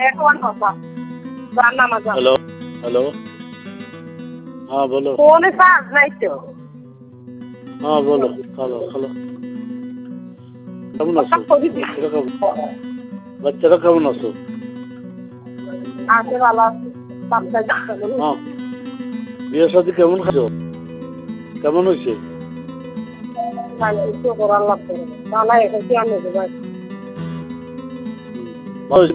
এখন কথা জানা না জানা। হ্যালো হ্যালো, হ্যাঁ বলো। ফোনে চার্জ নাই তো। হ্যাঁ বলো, হ্যালো হ্যালো, কেমন আছো? বাচ্চারা কেমন আছো? আছে ভালো আছে। হ্যাঁ, বিয়ে শাদী কেমন খাচ্ছ? কেমন হয়েছে? ভালো এসেছি আমি। ভালো হয়েছে।